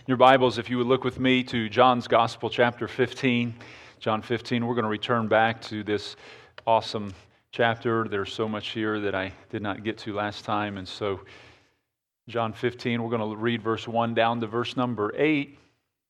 Your Bibles, if you would look with me to John's Gospel, chapter 15. John 15, we're going to return back to this awesome chapter. There's so much here that I did not get to last time. And so, John 15, we're going to read verse 1 down to verse number 8.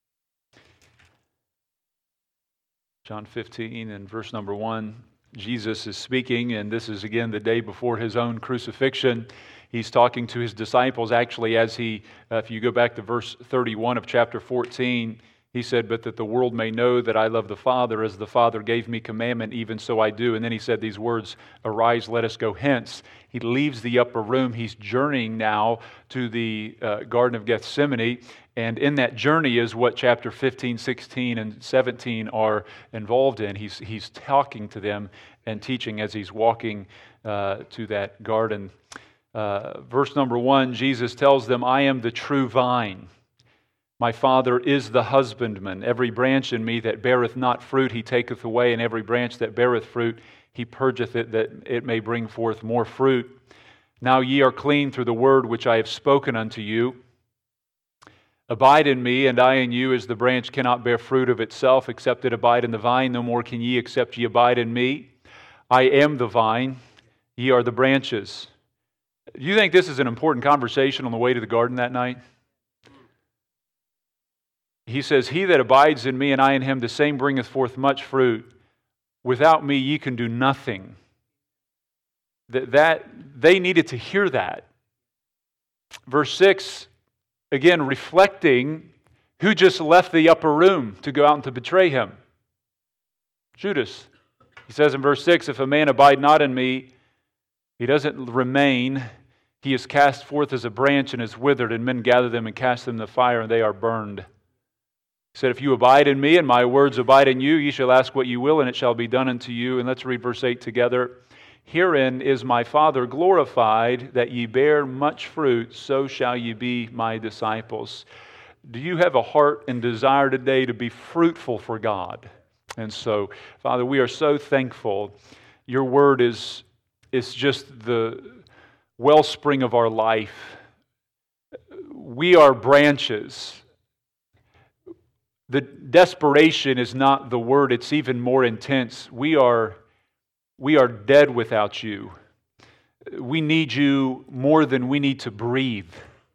John 15 and verse number 1. Jesus is speaking, and this is again the day before His own crucifixion. He's talking to His disciples actually as He, if you go back to verse 31 of chapter 14, He said, "But that the world may know that I love the Father, as the Father gave me commandment, even so I do." And then He said these words, "Arise, let us go hence." He leaves the upper room. He's journeying now to the Garden of Gethsemane. And in that journey is what chapter 15, 16, and 17 are involved in. He's talking to them and teaching as He's walking to that garden. Verse number 1, Jesus tells them, "I am the true vine. My Father is the husbandman. Every branch in me that beareth not fruit, He taketh away, and every branch that beareth fruit, He purgeth it, that it may bring forth more fruit. Now ye are clean through the word which I have spoken unto you. Abide in me, and I in you, as the branch cannot bear fruit of itself, except it abide in the vine. No more can ye, except ye abide in me. I am the vine, ye are the branches." Do you think this is an important conversation on the way to the garden that night? He says, "He that abides in me and I in him, the same bringeth forth much fruit. Without me ye can do nothing." That they needed to hear that. Verse 6, again reflecting who just left the upper room to go out and to betray Him. Judas. He says in verse 6, "If a man abide not in me, he doesn't remain. He is cast forth as a branch and is withered, and men gather them and cast them in the fire, and they are burned." He said, "If you abide in me and my words abide in you, ye shall ask what you will, and it shall be done unto you." And let's read verse 8 together. "Herein is my Father glorified, that ye bear much fruit, so shall ye be my disciples." Do you have a heart and desire today to be fruitful for God? And so, Father, we are so thankful. Your word is just the wellspring of our life. We are branches. The desperation is not the word, it's even more intense. We are dead without you. We need you more than we need to breathe.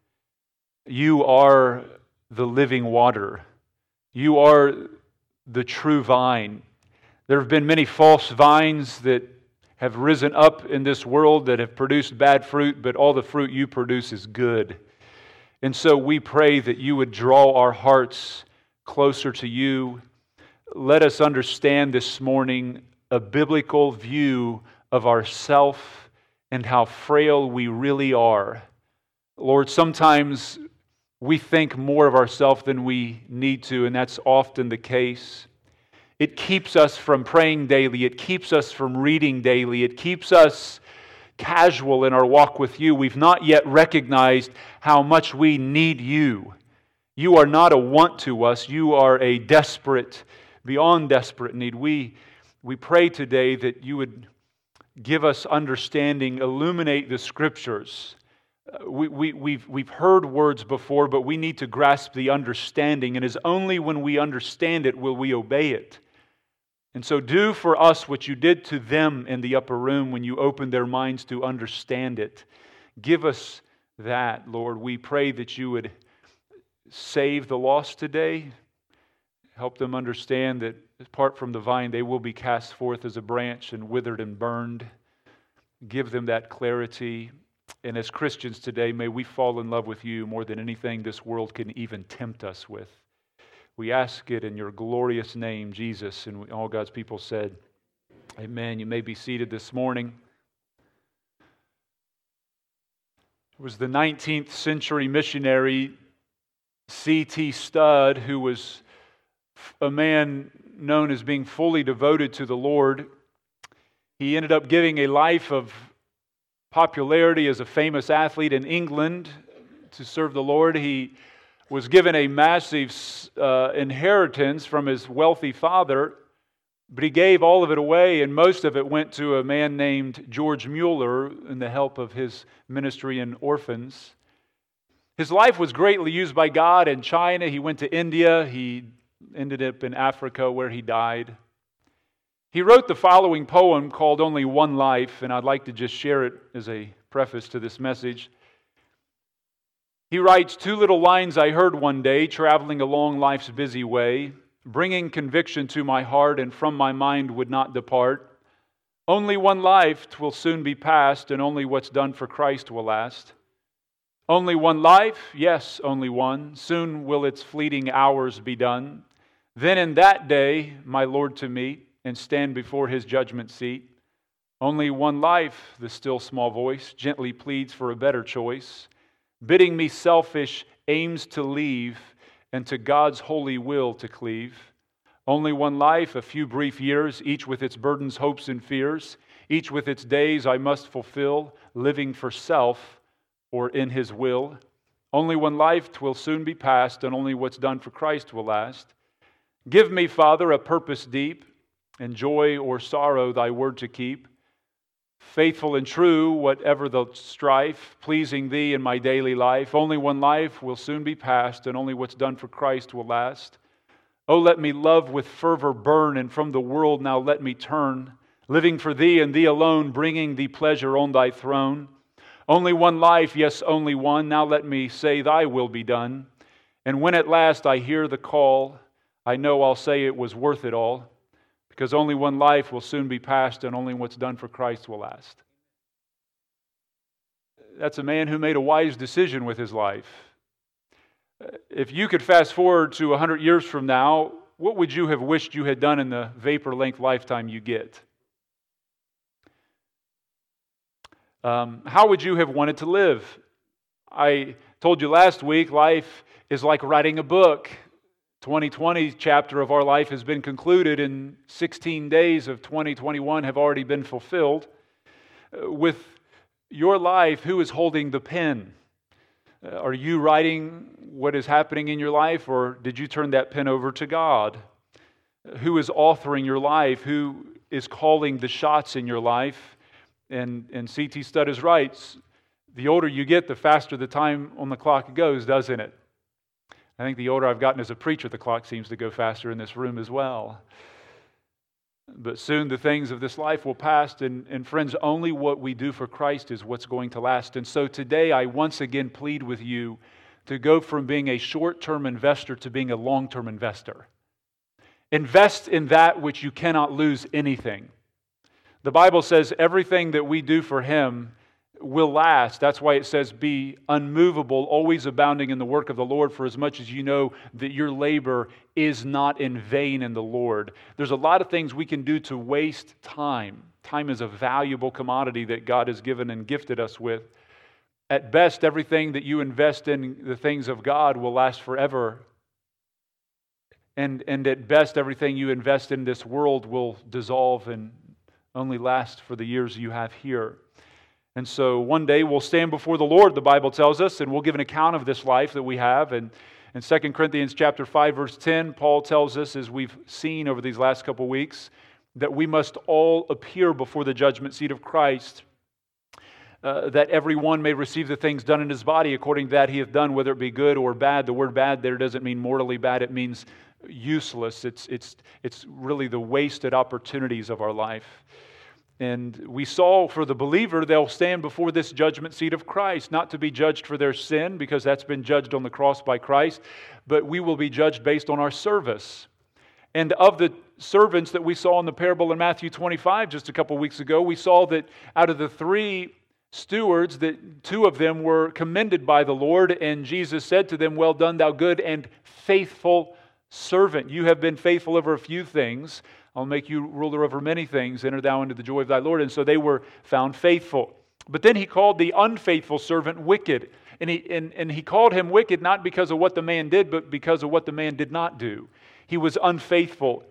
You are the living water. You are the true vine. There have been many false vines that have risen up in this world that have produced bad fruit, but all the fruit you produce is good. And so we pray that you would draw our hearts closer to you. Let us understand this morning a biblical view of ourself and how frail we really are. Lord, sometimes we think more of ourselves than we need to, and that's often the case. It keeps us from praying daily. It keeps us from reading daily. It keeps us casual in our walk with you. We've not yet recognized how much we need you. You are not a want to us. You are a desperate, beyond desperate need. We pray today that you would give us understanding, illuminate the Scriptures. We've heard words before, but we need to grasp the understanding. And it's only when we understand it will we obey it. And so do for us what you did to them in the upper room when you opened their minds to understand it. Give us that, Lord. We pray that you would save the lost today. Help them understand that apart from the vine, they will be cast forth as a branch and withered and burned. Give them that clarity. And as Christians today, may we fall in love with you more than anything this world can even tempt us with. We ask it in your glorious name, Jesus. And all God's people said, amen. You may be seated this morning. It was the 19th century missionary C.T. Studd, who was a man known as being fully devoted to the Lord. He ended up giving a life of popularity as a famous athlete in England to serve the Lord. He was given a massive inheritance from his wealthy father, but he gave all of it away, and most of it went to a man named George Mueller in the help of his ministry in orphans. His life was greatly used by God in China. He went to India. He ended up in Africa where he died. He wrote the following poem called Only One Life, and I'd like to just share it as a preface to this message. He writes, "Two little lines I heard one day, traveling along life's busy way, bringing conviction to my heart and from my mind would not depart. Only one life, 'twill soon be past, and only what's done for Christ will last. Only one life, yes, only one, soon will its fleeting hours be done. Then in that day, my Lord to meet, and stand before His judgment seat. Only one life, the still small voice gently pleads for a better choice, bidding me selfish aims to leave and to God's holy will to cleave. Only one life, a few brief years, each with its burdens, hopes, and fears, each with its days I must fulfill, living for self or in His will. Only one life, 'twill soon be past, and only what's done for Christ will last. Give me, Father, a purpose deep, in joy or sorrow Thy word to keep. Faithful and true, whatever the strife, pleasing Thee in my daily life. Only one life will soon be past, and only what's done for Christ will last. Oh, let me love with fervor burn, and from the world now let me turn, living for Thee and Thee alone, bringing Thee pleasure on Thy throne. Only one life, yes, only one, now let me say Thy will be done. And when at last I hear the call, I know I'll say it was worth it all, because only one life will soon be past, and only what's done for Christ will last." That's a man who made a wise decision with his life. If you could fast forward to 100 years from now, what would you have wished you had done in the vapor-length lifetime you get? How would you have wanted to live? I told you last week, life is like writing a book. 2020 chapter of our life has been concluded, and 16 days of 2021 have already been fulfilled. With your life, who is holding the pen? Are you writing what is happening in your life, or did you turn that pen over to God? Who is authoring your life? Who is calling the shots in your life? And C.T. Studd writes, the older you get, the faster the time on the clock goes, doesn't it? I think the older I've gotten as a preacher, the clock seems to go faster in this room as well. But soon the things of this life will pass, and friends, only what we do for Christ is what's going to last. And so today I once again plead with you to go from being a short-term investor to being a long-term investor. Invest in that which you cannot lose anything. The Bible says everything that we do for Him will last. That's why it says, be unmovable, always abounding in the work of the Lord, for as much as you know that your labor is not in vain in the Lord. There's a lot of things we can do to waste time. Time is a valuable commodity that God has given and gifted us with. At best, everything that you invest in the things of God will last forever. And at best, everything you invest in this world will dissolve and only last for the years you have here. And so one day we'll stand before the Lord, the Bible tells us, and we'll give an account of this life that we have. And in 2 Corinthians chapter 5, verse 10, Paul tells us, as we've seen over these last couple weeks, that we must all appear before the judgment seat of Christ, that every one may receive the things done in his body according to that he hath done, whether it be good or bad. The word bad there doesn't mean mortally bad, it means useless. It's really the wasted opportunities of our life. And we saw for the believer, they'll stand before this judgment seat of Christ, not to be judged for their sin, because that's been judged on the cross by Christ, but we will be judged based on our service. And of the servants that we saw in the parable in Matthew 25 just a couple weeks ago, we saw that out of the 3 stewards, that 2 of them were commended by the Lord, and Jesus said to them, "Well done, thou good and faithful servant. You have been faithful over a few things. I'll make you ruler over many things. Enter thou into the joy of thy Lord." And so they were found faithful. But then he called the unfaithful servant wicked. And he called him wicked not because of what the man did, but because of what the man did not do. He was unfaithful.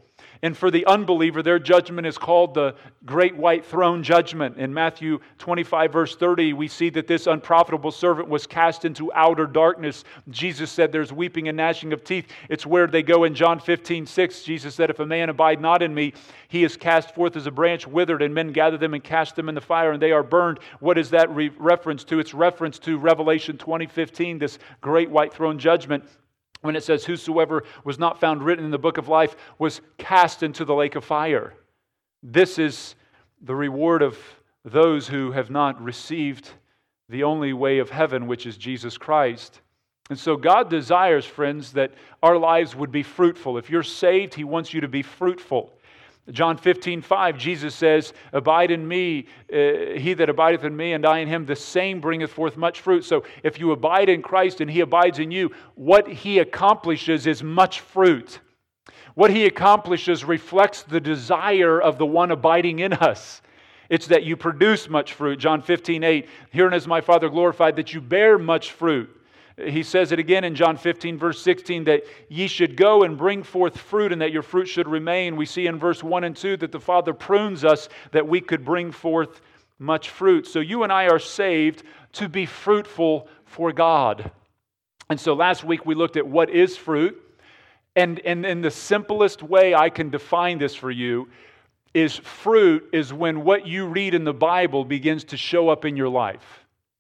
And for the unbeliever, their judgment is called the Great White Throne Judgment. In Matthew 25, verse 30, we see that this unprofitable servant was cast into outer darkness. Jesus said there's weeping and gnashing of teeth. It's where they go in John 15:6. Jesus said, if a man abide not in me, he is cast forth as a branch withered, and men gather them and cast them in the fire, and they are burned. What is that reference to? It's reference to Revelation 20:15, this Great White Throne Judgment, when it says, whosoever was not found written in the book of life was cast into the lake of fire. This is the reward of those who have not received the only way of heaven, which is Jesus Christ. And so God desires, friends, that our lives would be fruitful. If you're saved, He wants you to be fruitful. John 15:5, Jesus says, abide in me, he that abideth in me, and I in him, the same bringeth forth much fruit. So if you abide in Christ and He abides in you, what He accomplishes is much fruit. What He accomplishes reflects the desire of the one abiding in us. It's that you produce much fruit. John 15:8, herein is my Father glorified, that you bear much fruit. He says it again in John 15, verse 16, that ye should go and bring forth fruit, and that your fruit should remain. We see in verse 1 and 2 that the Father prunes us that we could bring forth much fruit. So you and I are saved to be fruitful for God. And so last week we looked at what is fruit. And in the simplest way I can define this for you is fruit is when what you read in the Bible begins to show up in your life.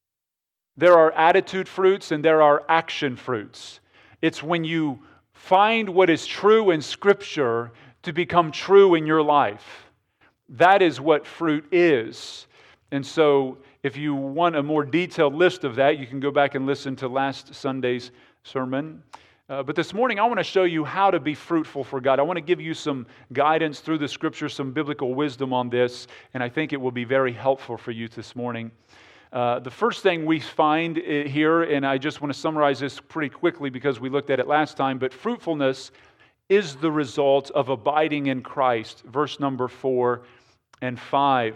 There are attitude fruits and there are action fruits. It's when you find what is true in Scripture to become true in your life. That is what fruit is. And so if you want a more detailed list of that, you can go back and listen to last Sunday's sermon. But this morning, I want to show you how to be fruitful for God. I want to give you some guidance through the Scripture, some biblical wisdom on this, and I think it will be very helpful for you this morning. The first thing we find here, and I just want to summarize this pretty quickly because we looked at it last time, but fruitfulness is the result of abiding in Christ. Verse number 4 and 5.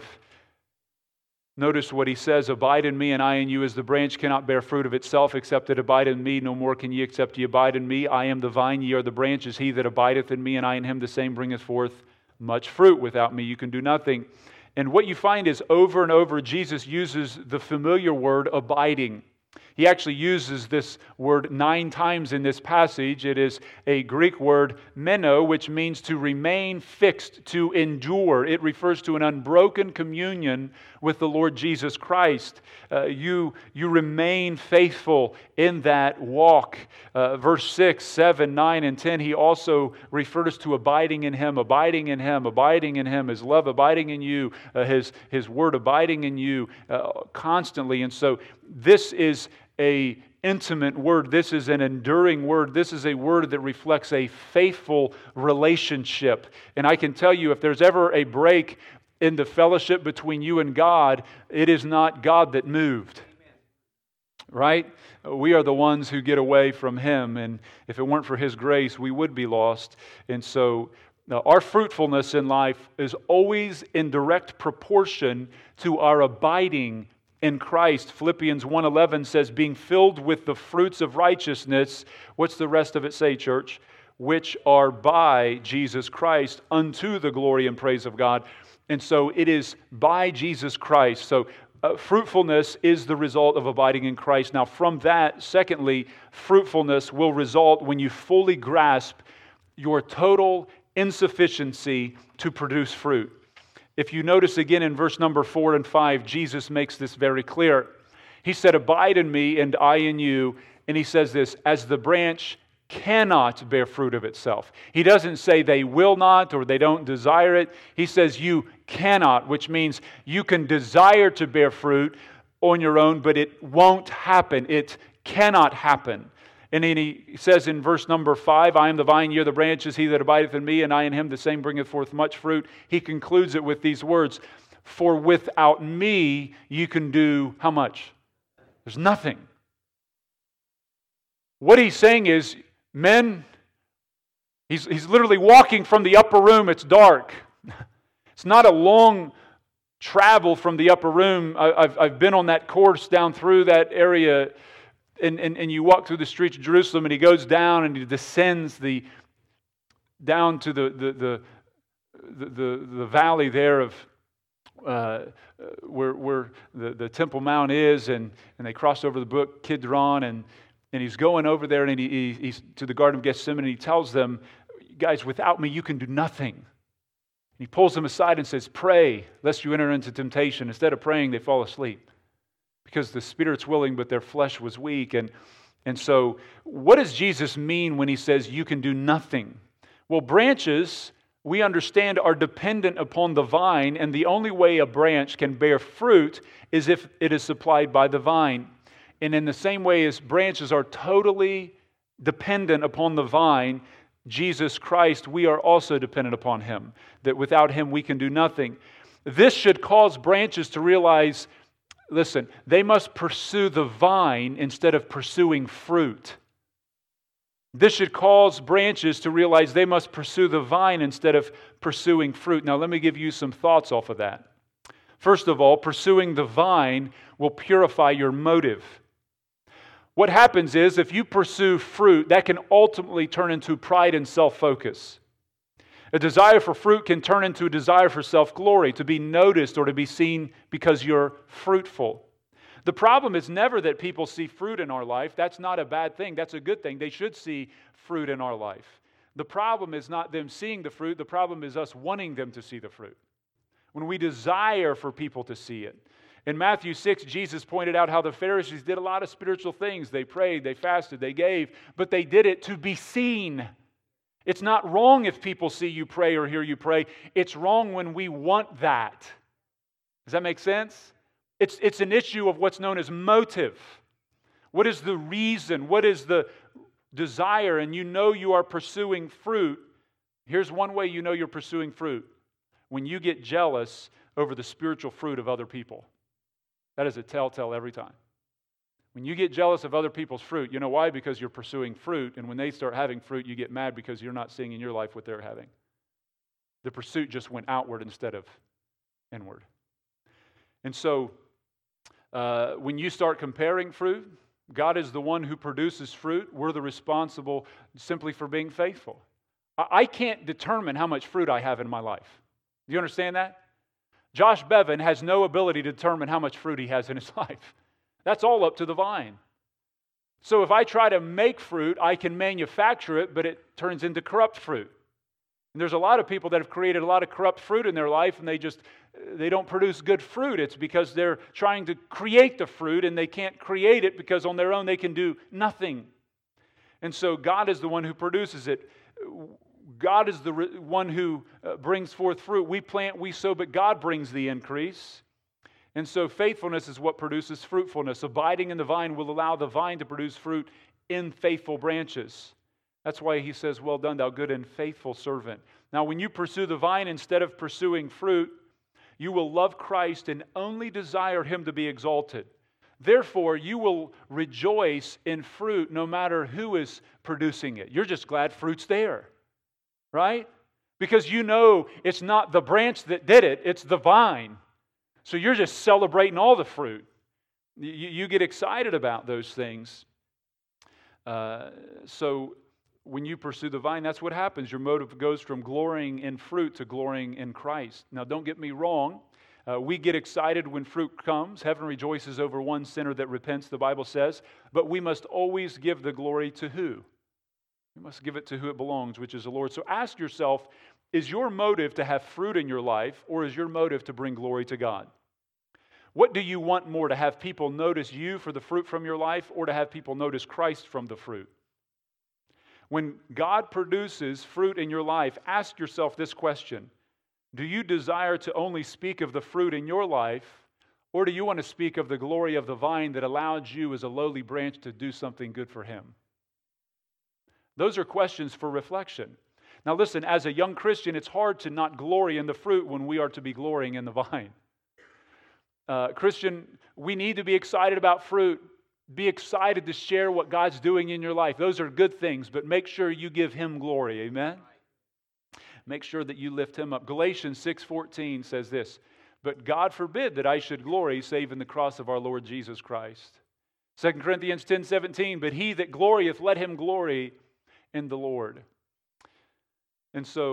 Notice what he says, abide in me and I in you, as the branch cannot bear fruit of itself except it abide in me. No more can ye except ye abide in me. I am the vine, ye are the branches. He that abideth in me and I in him, the same bringeth forth much fruit. Without me you can do nothing. And what you find is over and over, Jesus uses the familiar word abiding. He actually uses this word 9 times in this passage. It is a Greek word, meno, which means to remain fixed, to endure. It refers to an unbroken communion with the Lord Jesus Christ. You remain faithful in that walk. Verse 6, 7, 9, and 10, he also refers to abiding in Him, abiding in Him, abiding in Him, His love abiding in you, His word abiding in you constantly. And so this is an intimate word. This is an enduring word. This is a word that reflects a faithful relationship. And I can tell you, if there's ever a break in the fellowship between you and God, it is not God that moved. Right? We are the ones who get away from Him. And if it weren't for His grace, we would be lost. And so our fruitfulness in life is always in direct proportion to our abiding in Christ. Philippians 1:11 says, being filled with the fruits of righteousness. What's the rest of it say, church? Which are by Jesus Christ unto the glory and praise of God. And so it is by Jesus Christ. So fruitfulness is the result of abiding in Christ. Now from that, secondly, fruitfulness will result when you fully grasp your total insufficiency to produce fruit. If you notice again in verse number 4 and 5, Jesus makes this very clear. He said, abide in me and I in you. And he says this, as the branch cannot bear fruit of itself. He doesn't say they will not or they don't desire it. He says you cannot, which means you can desire to bear fruit on your own, but it won't happen. It cannot happen. And then he says in verse number 5, I am the vine, ye are the branches, he that abideth in me, and I in him, the same bringeth forth much fruit. He concludes it with these words, for without me you can do how much? There's nothing. What he's saying is, men, he's literally walking from the upper room, it's dark. It's not a long travel from the upper room. I've been on that course down through that area. And you walk through the streets of Jerusalem, and he goes down and he descends down to the the valley there of where the Temple Mount is, and they cross over the brook Kidron, and he's going over there, and he's to the Garden of Gethsemane, and he tells them, guys, without me you can do nothing. And he pulls them aside and says, pray, lest you enter into temptation. Instead of praying, they fall asleep, because the spirit's willing, but their flesh was weak. And so what does Jesus mean when he says you can do nothing? Well, branches, we understand, are dependent upon the vine, and the only way a branch can bear fruit is if it is supplied by the vine. And in the same way as branches are totally dependent upon the vine, Jesus Christ, we are also dependent upon Him, that without Him we can do nothing. This should cause branches to realize, listen, they must pursue the vine instead of pursuing fruit. This should cause branches to realize they must pursue the vine instead of pursuing fruit. Now, let me give you some thoughts off of that. First of all, pursuing the vine will purify your motive. What happens is, if you pursue fruit, that can ultimately turn into pride and self-focus. A desire for fruit can turn into a desire for self-glory, to be noticed or to be seen because you're fruitful. The problem is never that people see fruit in our life. That's not a bad thing. That's a good thing. They should see fruit in our life. The problem is not them seeing the fruit. The problem is us wanting them to see the fruit. When we desire for people to see it. In Matthew 6, Jesus pointed out how the Pharisees did a lot of spiritual things. They prayed, they fasted, they gave, but they did it to be seen. It's not wrong if people see you pray or hear you pray. It's wrong when we want that. Does that make sense? It's an issue of what's known as motive. What is the reason? What is the desire? And you know you are pursuing fruit. Here's one way you know you're pursuing fruit. When you get jealous over the spiritual fruit of other people. That is a telltale every time. When you get jealous of other people's fruit, you know why? Because you're pursuing fruit. And when they start having fruit, you get mad because you're not seeing in your life what they're having. The pursuit just went outward instead of inward. And so, when you start comparing fruit, God is the one who produces fruit. We're the responsible simply for being faithful. I can't determine how much fruit I have in my life. Do you understand that? Josh Bevan has no ability to determine how much fruit he has in his life. That's all up to the vine. So if I try to make fruit, I can manufacture it, but it turns into corrupt fruit. And there's a lot of people that have created a lot of corrupt fruit in their life, and they don't produce good fruit. It's because they're trying to create the fruit, and they can't create it because on their own they can do nothing. And so God is the one who produces it. God is the one who brings forth fruit. We plant, we sow, but God brings the increase. And so faithfulness is what produces fruitfulness. Abiding in the vine will allow the vine to produce fruit in faithful branches. That's why he says, well done, thou good and faithful servant. Now, when you pursue the vine instead of pursuing fruit, you will love Christ and only desire Him to be exalted. Therefore, you will rejoice in fruit no matter who is producing it. You're just glad fruit's there. Right? Because you know it's not the branch that did it, it's the vine. So you're just celebrating all the fruit. You get excited about those things. So when you pursue the vine, that's what happens. Your motive goes from glorying in fruit to glorying in Christ. Now, don't get me wrong. We get excited when fruit comes. Heaven rejoices over one sinner that repents, the Bible says. But we must always give the glory to who? We must give it to who it belongs, which is the Lord. So ask yourself, is your motive to have fruit in your life, or is your motive to bring glory to God? What do you want more, to have people notice you for the fruit from your life, or to have people notice Christ from the fruit? When God produces fruit in your life, ask yourself this question. Do you desire to only speak of the fruit in your life, or do you want to speak of the glory of the vine that allowed you as a lowly branch to do something good for Him? Those are questions for reflection. Now listen, as a young Christian, it's hard to not glory in the fruit when we are to be glorying in the vine. Christian, we need to be excited about fruit. Be excited to share what God's doing in your life. Those are good things, but make sure you give Him glory. Amen? Make sure that you lift Him up. Galatians 6:14 says this, but God forbid that I should glory save in the cross of our Lord Jesus Christ. 2 Corinthians 10:17, but he that glorieth, let him glory in the Lord. And so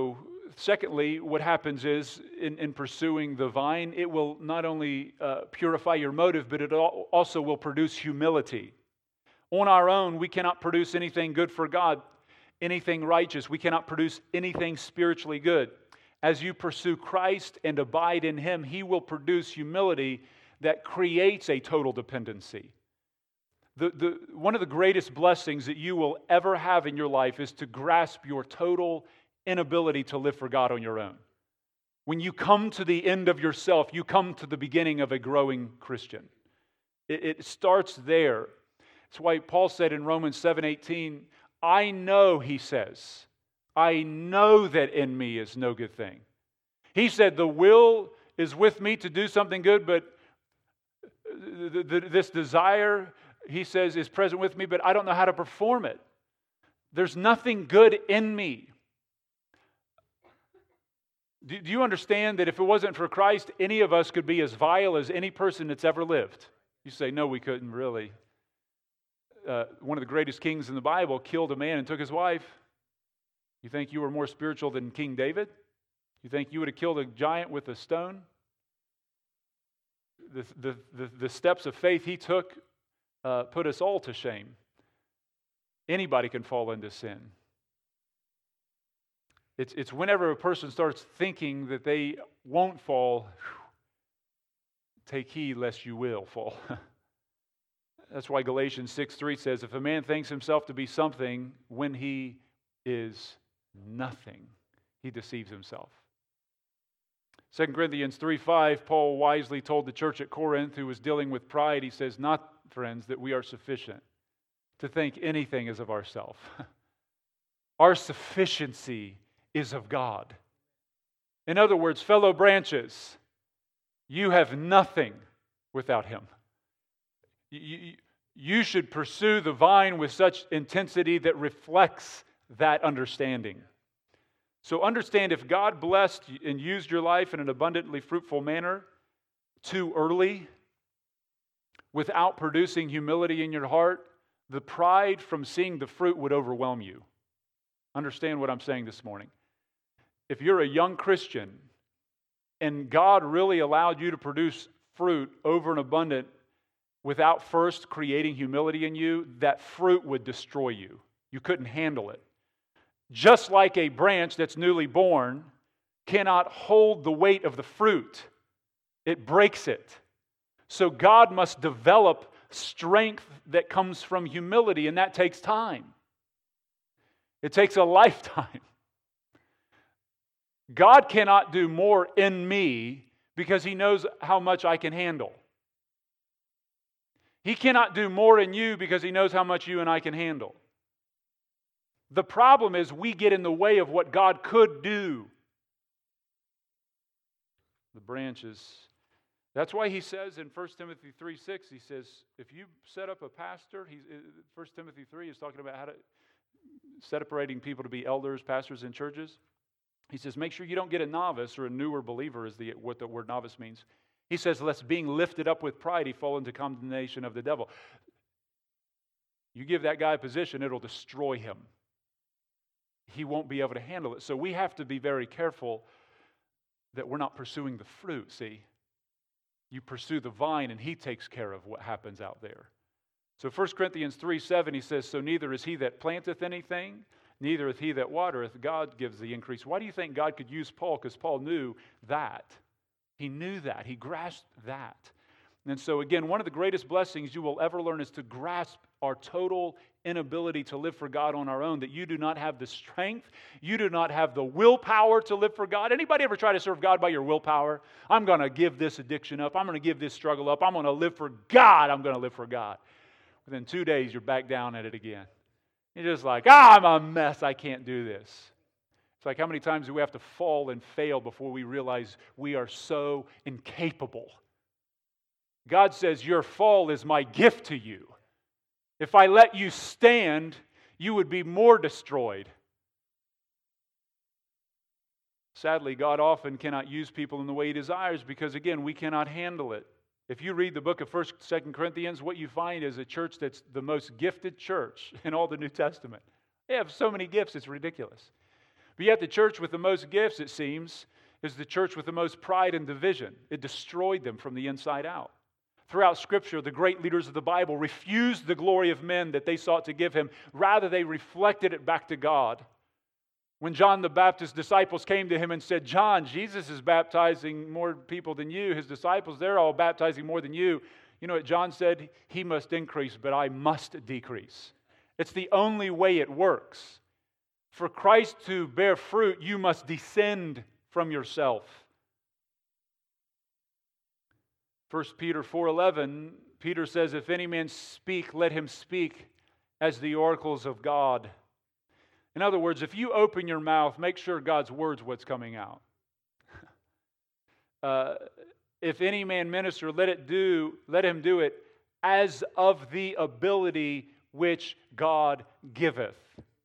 secondly, what happens is in pursuing the vine, it will not only purify your motive, but it also will produce humility. On our own, we cannot produce anything good for God, anything righteous. We cannot produce anything spiritually good. As you pursue Christ and abide in Him, He will produce humility that creates a total dependency. One of the greatest blessings that you will ever have in your life is to grasp your total inability to live for God on your own. When you come to the end of yourself, you come to the beginning of a growing Christian. It starts there. That's why Paul said in Romans 7:18, I know, he says, I know that in me is no good thing. He said, the will is with me to do something good, but this desire, he says, is present with me, but I don't know how to perform it. There's nothing good in me. Do you understand that if it wasn't for Christ, any of us could be as vile as any person that's ever lived? You say, no, we couldn't really. One of the greatest kings in the Bible killed a man and took his wife. You think you were more spiritual than King David? You think you would have killed a giant with a stone? The steps of faith he took put us all to shame. Anybody can fall into sin. It's whenever a person starts thinking that they won't fall, take heed lest you will fall. That's why Galatians 6:3 says, if a man thinks himself to be something when he is nothing, he deceives himself. 2 Corinthians 3:5, Paul wisely told the church at Corinth who was dealing with pride, he says, not, friends, that we are sufficient to think anything is of ourselves. Our sufficiency is of God. In other words, fellow branches, you have nothing without Him. You should pursue the vine with such intensity that reflects that understanding. So understand, if God blessed and used your life in an abundantly fruitful manner too early, without producing humility in your heart, the pride from seeing the fruit would overwhelm you. Understand what I'm saying this morning. If you're a young Christian and God really allowed you to produce fruit over and abundant without first creating humility in you, that fruit would destroy you. You couldn't handle it. Just like a branch that's newly born cannot hold the weight of the fruit, it breaks it. So God must develop strength that comes from humility, and that takes time. It takes a lifetime. God cannot do more in me because He knows how much I can handle. He cannot do more in you because He knows how much you and I can handle. The problem is we get in the way of what God could do. The branches. That's why he says in 1 Timothy 3:6, he says, if you set up a pastor, 1 Timothy 3 is talking about how to separating people to be elders, pastors in churches. He says, make sure you don't get a novice or a newer believer is what the word novice means. He says, lest being lifted up with pride, he fall into condemnation of the devil. You give that guy a position, it'll destroy him. He won't be able to handle it. So we have to be very careful that we're not pursuing the fruit, see? You pursue the vine and He takes care of what happens out there. So 1 Corinthians 3:7, he says, so neither is he that planteth anything, neither is he that watereth, God gives the increase. Why do you think God could use Paul? Because Paul knew that. He knew that. He grasped that. And so again, one of the greatest blessings you will ever learn is to grasp our total inability to live for God on our own, that you do not have the strength, you do not have the willpower to live for God. Anybody ever try to serve God by your willpower? I'm going to give this addiction up. I'm going to give this struggle up. I'm going to live for God. I'm going to live for God. Within 2 days, you're back down at it again. You're just like, I'm a mess. I can't do this. It's like how many times do we have to fall and fail before we realize we are so incapable? God says, your fall is my gift to you. If I let you stand, you would be more destroyed. Sadly, God often cannot use people in the way He desires because, again, we cannot handle it. If you read the book of 1st, 2nd Corinthians, what you find is a church that's the most gifted church in all the New Testament. They have so many gifts, it's ridiculous. But yet the church with the most gifts, it seems, is the church with the most pride and division. It destroyed them from the inside out. Throughout Scripture, the great leaders of the Bible refused the glory of men that they sought to give him. Rather, they reflected it back to God. When John the Baptist's disciples came to him and said, John, Jesus is baptizing more people than you. His disciples, they're all baptizing more than you. You know what John said? He must increase, but I must decrease. It's the only way it works. For Christ to bear fruit, you must descend from yourself. 1 Peter 4:11, Peter says, if any man speak, let him speak as the oracles of God. In other words, if you open your mouth, make sure God's word's what's coming out. If any man minister, let him do it as of the ability which God giveth.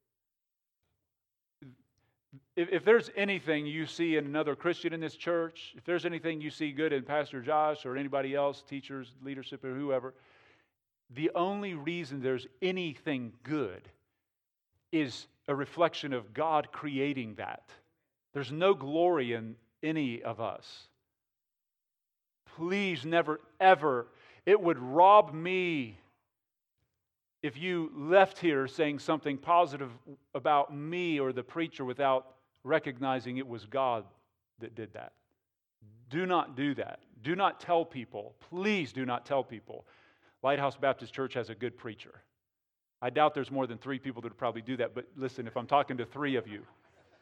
If there's anything you see in another Christian in this church, if there's anything you see good in Pastor Josh or anybody else, teachers, leadership, or whoever, the only reason there's anything good is a reflection of God creating that. There's no glory in any of us. Please never, ever, it would rob me if you left here saying something positive about me or the preacher without recognizing it was God that did that. Do not do that. Do not tell people, please do not tell people, Lighthouse Baptist Church has a good preacher. I doubt there's more than 3 people that would probably do that, but listen, if I'm talking to 3 of you,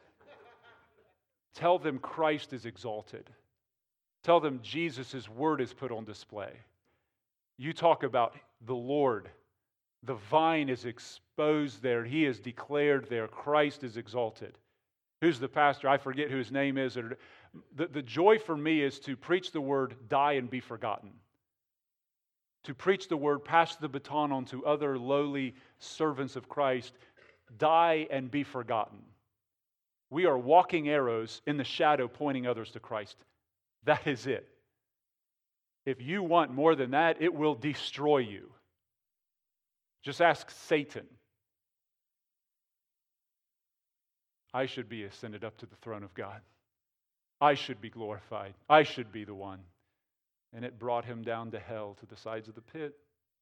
tell them Christ is exalted. Tell them Jesus' word is put on display. You talk about the Lord. The vine is exposed there. He is declared there. Christ is exalted. Who's the pastor? I forget who his name is. The joy for me is to preach the word, die and be forgotten. To preach the word, pass the baton on to other lowly servants of Christ, die and be forgotten. We are walking arrows in the shadow pointing others to Christ. That is it. If you want more than that, it will destroy you. Just ask Satan. I should be ascended up to the throne of God. I should be glorified. I should be the one. And it brought him down to hell, to the sides of the pit.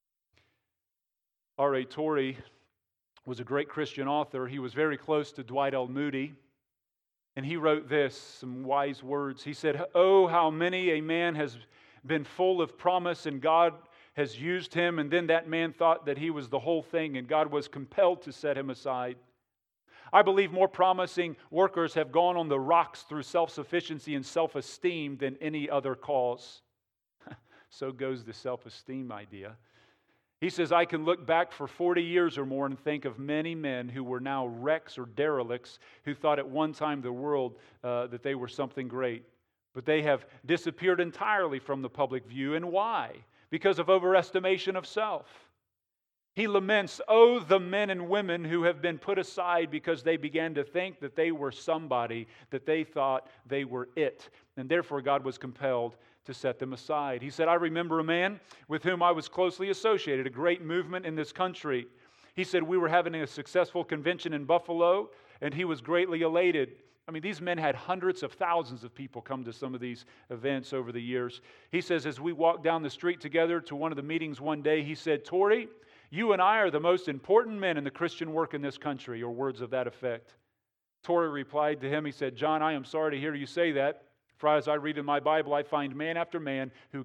R.A. Torrey was a great Christian author. He was very close to Dwight L. Moody. And he wrote this, some wise words. He said, oh, how many a man has been full of promise and God has used him, and then that man thought that he was the whole thing and God was compelled to set him aside. I believe more promising workers have gone on the rocks through self-sufficiency and self-esteem than any other cause. So goes the self-esteem idea. He says, I can look back for 40 years or more and think of many men who were now wrecks or derelicts who thought at one time the world that they were something great. But they have disappeared entirely from the public view. And why? Because of overestimation of self. He laments, oh, the men and women who have been put aside because they began to think that they were somebody, that they thought they were it. And therefore God was compelled to set them aside. He said, I remember a man with whom I was closely associated, a great movement in this country. He said, we were having a successful convention in Buffalo, and he was greatly elated. I mean, these men had hundreds of thousands of people come to some of these events over the years. He says, as we walked down the street together to one of the meetings one day, he said, Torrey, you and I are the most important men in the Christian work in this country, or words of that effect. Torrey replied to him, he said, John, I am sorry to hear you say that. For as I read in my Bible, I find man after man who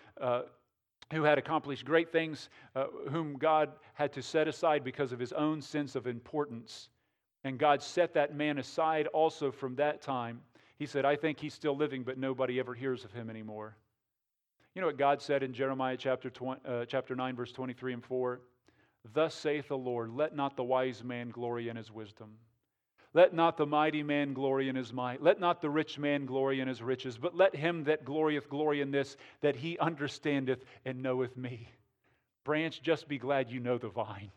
had accomplished great things, whom God had to set aside because of his own sense of importance. And God set that man aside also from that time. He said, I think he's still living, but nobody ever hears of him anymore. You know what God said in Jeremiah chapter 9, verse 23 and 4? Thus saith the Lord, let not the wise man glory in his wisdom. Let not the mighty man glory in his might. Let not the rich man glory in his riches. But let him that glorieth glory in this, that he understandeth and knoweth me. Branch, just be glad you know the vine.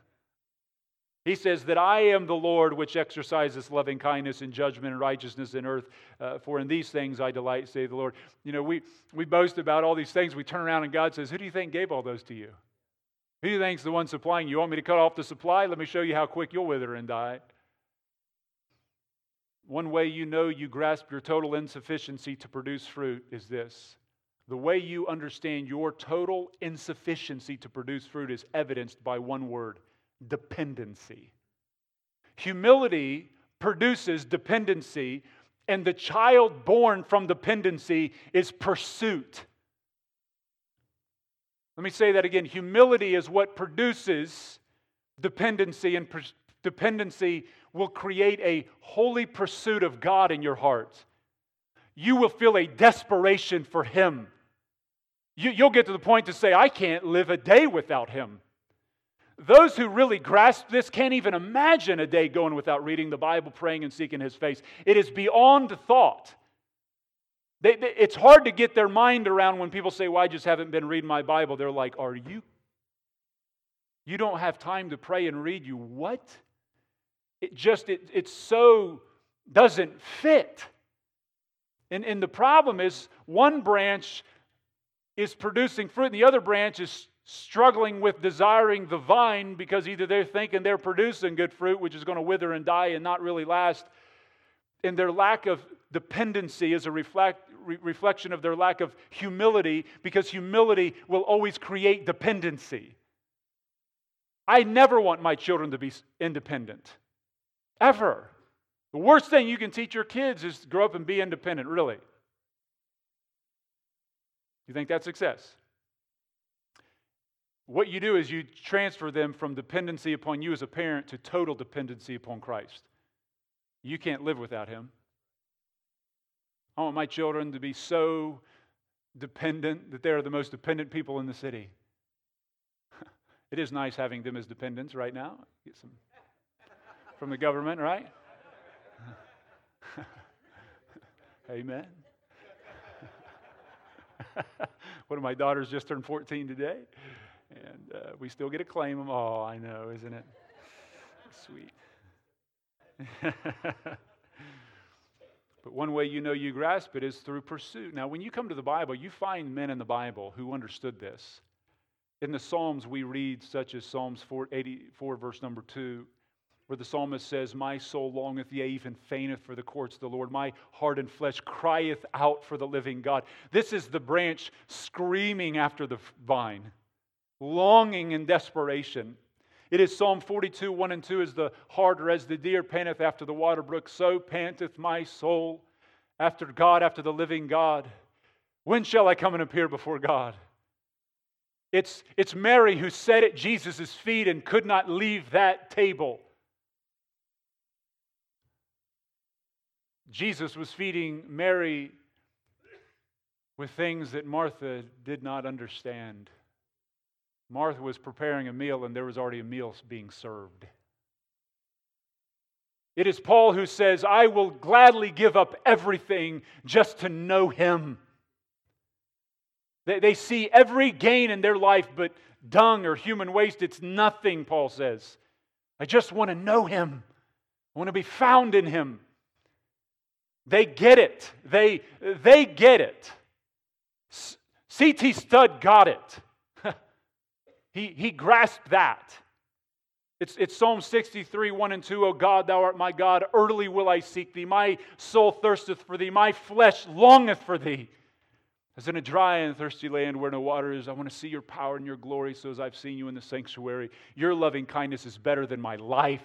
He says that I am the Lord which exercises loving kindness and judgment and righteousness in earth. For in these things I delight, say the Lord. You know, we boast about all these things. We turn around and God says, who do you think gave all those to you? Who do you think is the one supplying you? You want me to cut off the supply? Let me show you how quick you'll wither and die. One way you know you grasp your total insufficiency to produce fruit is this. The way you understand your total insufficiency to produce fruit is evidenced by one word: dependency. Humility produces dependency, and the child born from dependency is pursuit. Let me say that again. Humility is what produces dependency, and dependency will create a holy pursuit of God in your heart. You will feel a desperation for Him. You'll get to the point to say, I can't live a day without Him. Those who really grasp this can't even imagine a day going without reading the Bible, praying, and seeking His face. It is beyond thought. It's hard to get their mind around when people say, well, I just haven't been reading my Bible. They're like, are you? You don't have time to pray and read? You what? It so doesn't fit. And the problem is one branch is producing fruit and the other branch is struggling with desiring the vine because either they're thinking they're producing good fruit, which is going to wither and die and not really last, and their lack of dependency is a reflection of their lack of humility, because humility will always create dependency. I never want my children to be independent. Ever. The worst thing you can teach your kids is to grow up and be independent, really. You think that's success? What you do is you transfer them from dependency upon you as a parent to total dependency upon Christ. You can't live without Him. I want my children to be so dependent that they're the most dependent people in the city. It is nice having them as dependents right now. Get some from the government, right? Amen. One of my daughters just turned 14 today, and we still get to claim them. Oh, I know, isn't it? Sweet. But one way you know you grasp it is through pursuit. Now, when you come to the Bible, you find men in the Bible who understood this. In the Psalms we read, such as Psalms 84, verse number 2, where the psalmist says, my soul longeth, yea, even fainteth for the courts of the Lord. My heart and flesh crieth out for the living God. This is the branch screaming after the vine, longing in desperation. It is Psalm 42, 1 and 2, as the hart or as the deer panteth after the water brook, so panteth my soul after God, after the living God. When shall I come and appear before God? It's Mary who sat at Jesus' feet and could not leave that table. Jesus was feeding Mary with things that Martha did not understand. Martha was preparing a meal, and there was already a meal being served. It is Paul who says, I will gladly give up everything just to know Him. They see every gain in their life but dung or human waste. It's nothing, Paul says. I just want to know Him. I want to be found in Him. They get it. They get it. C.T. Studd got it. He grasped that. It's Psalm 63, 1 and 2. O God, Thou art my God. Early will I seek Thee. My soul thirsteth for Thee. My flesh longeth for Thee. As in a dry and thirsty land where no water is, I want to see Your power and Your glory, so as I've seen You in the sanctuary. Your loving kindness is better than my life.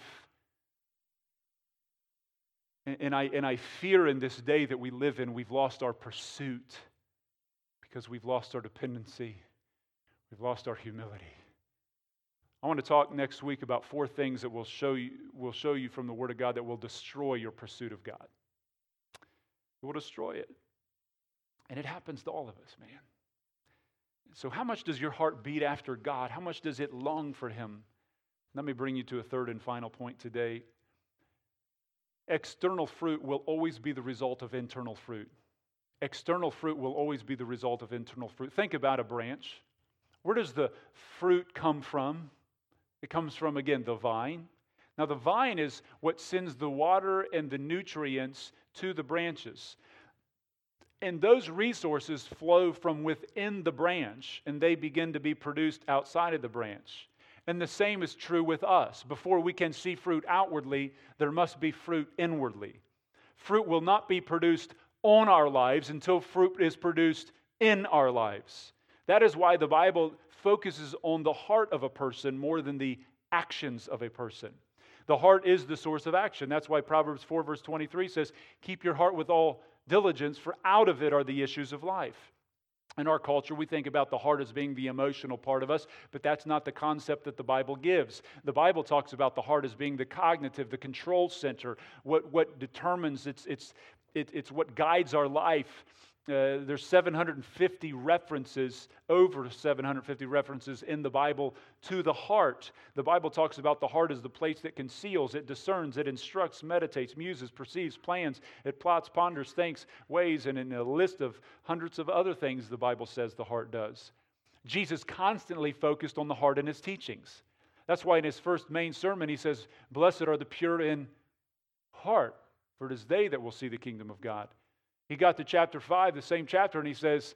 And I fear in this day that we live in, we've lost our pursuit because we've lost our dependency. We've lost our humility. I want to talk next week about 4 things that will show you from the Word of God that will destroy your pursuit of God. It will destroy it. And it happens to all of us, man. So how much does your heart beat after God? How much does it long for Him? Let me bring you to a third and final point today. External fruit will always be the result of internal fruit. External fruit will always be the result of internal fruit. Think about a branch. Where does the fruit come from? It comes from, again, the vine. Now, the vine is what sends the water and the nutrients to the branches. And those resources flow from within the branch, and they begin to be produced outside of the branch. And the same is true with us. Before we can see fruit outwardly, there must be fruit inwardly. Fruit will not be produced on our lives until fruit is produced in our lives. That is why the Bible focuses on the heart of a person more than the actions of a person. The heart is the source of action. That's why Proverbs 4 verse 23 says, keep your heart with all diligence, for out of it are the issues of life. In our culture, we think about the heart as being the emotional part of us, but that's not the concept that the Bible gives. The Bible talks about the heart as being the cognitive, the control center, what determines, it's what guides our life. There's 750 references, over 750 references in the Bible to the heart. The Bible talks about the heart as the place that conceals, it discerns, it instructs, meditates, muses, perceives, plans, it plots, ponders, thinks, weighs, and in a list of hundreds of other things the Bible says the heart does. Jesus constantly focused on the heart in his teachings. That's why in his first main sermon he says, blessed are the pure in heart, for it is they that will see the kingdom of God. He got to chapter 5, the same chapter, and he says,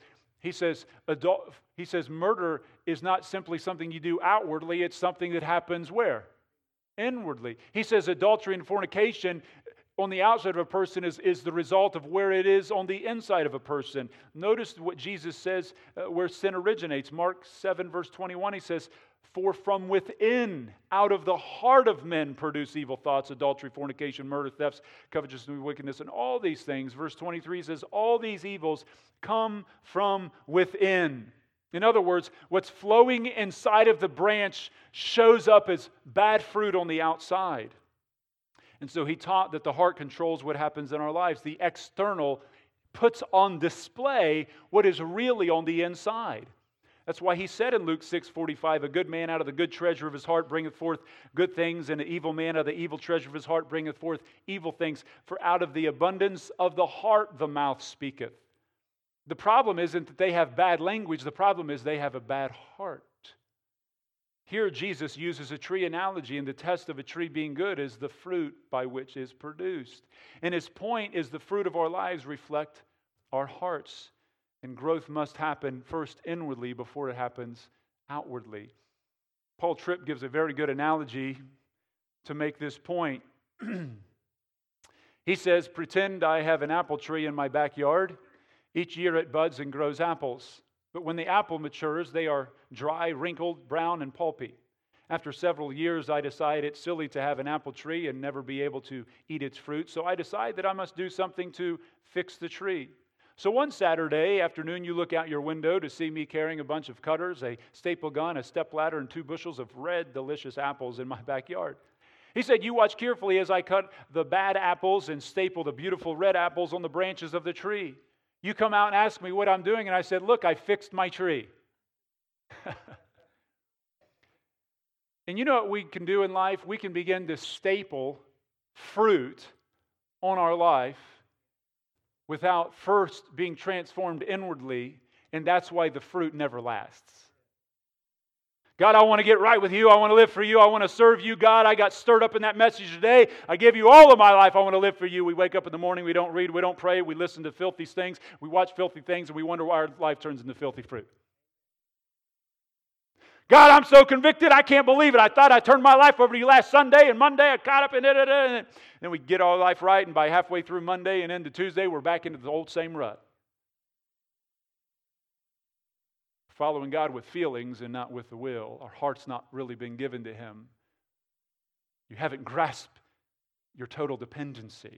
murder is not simply something you do outwardly, it's something that happens where? Inwardly. He says adultery and fornication on the outside of a person is the result of where it is on the inside of a person. Notice what Jesus says where sin originates. Mark 7 verse 21, he says, for from within, out of the heart of men produce evil thoughts, adultery, fornication, murder, thefts, covetousness, wickedness, and all these things. Verse 23 says, all these evils come from within. In other words, what's flowing inside of the branch shows up as bad fruit on the outside. And so he taught that the heart controls what happens in our lives. The external puts on display what is really on the inside. That's why he said in Luke 6:45, a good man out of the good treasure of his heart bringeth forth good things, and an evil man out of the evil treasure of his heart bringeth forth evil things. For out of the abundance of the heart the mouth speaketh. The problem isn't that they have bad language. The problem is they have a bad heart. Here Jesus uses a tree analogy, and the test of a tree being good is the fruit by which is produced. And his point is the fruit of our lives reflect our hearts. And growth must happen first inwardly before it happens outwardly. Paul Tripp gives a very good analogy to make this point. He says, pretend I have an apple tree in my backyard. Each year it buds and grows apples. But when the apple matures, they are dry, wrinkled, brown, and pulpy. After several years, I decide it's silly to have an apple tree and never be able to eat its fruit. So I decide that I must do something to fix the tree. So one Saturday afternoon, you look out your window to see me carrying a bunch of cutters, a staple gun, a stepladder, and 2 bushels of red, delicious apples in my backyard. He said, you watch carefully as I cut the bad apples and staple the beautiful red apples on the branches of the tree. You come out and ask me what I'm doing, and I said, look, I fixed my tree. And you know what we can do in life? We can begin to staple fruit on our life without first being transformed inwardly, and that's why the fruit never lasts. God, I want to get right with you. I want to live for you. I want to serve you, God. I got stirred up in that message today. I give you all of my life. I want to live for you. We wake up in the morning. We don't read. We don't pray. We listen to filthy things. We watch filthy things, and we wonder why our life turns into filthy fruit. God, I'm so convicted. I can't believe it. I thought I turned my life over to you last Sunday, and Monday I caught up in it. And then we get our life right, and by halfway through Monday and into Tuesday, we're back into the old same rut. Following God with feelings and not with the will. Our heart's not really been given to Him. You haven't grasped your total dependency.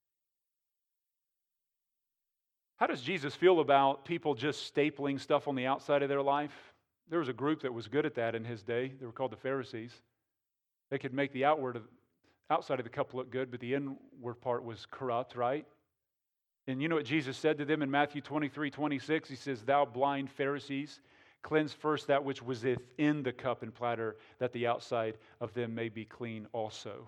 How does Jesus feel about people just stapling stuff on the outside of their life? There was a group that was good at that in His day. They were called the Pharisees. They could make the outside of the cup look good, but the inward part was corrupt, right? And you know what Jesus said to them in Matthew 23:26? He says, thou blind Pharisees, cleanse first that which was within the cup and platter, that the outside of them may be clean also.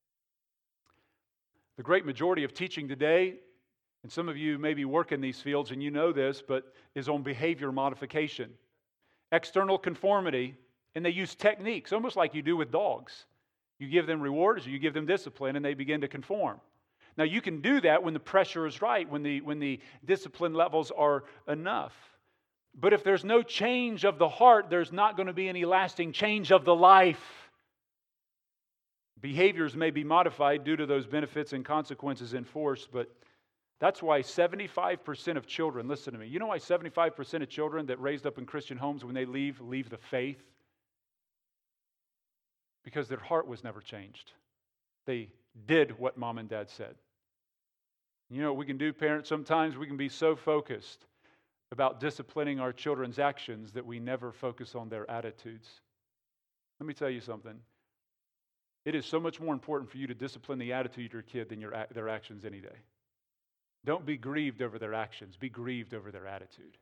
The great majority of teaching today, and some of you maybe work in these fields and you know this, but is on behavior modification. External conformity, and they use techniques, almost like you do with dogs. You give them rewards, or you give them discipline, and they begin to conform. Now, you can do that when the pressure is right, when the discipline levels are enough. But if there's no change of the heart, there's not going to be any lasting change of the life. Behaviors may be modified due to those benefits and consequences enforced, but that's why 75% of children, listen to me, you know why 75% of children that raised up in Christian homes, when they leave the faith? Because their heart was never changed. They did what mom and dad said. You know what we can do, parents? Sometimes we can be so focused about disciplining our children's actions that we never focus on their attitudes. Let me tell you something. It is so much more important for you to discipline the attitude of your kid than their actions any day. Don't be grieved over their actions. Be grieved over their attitude.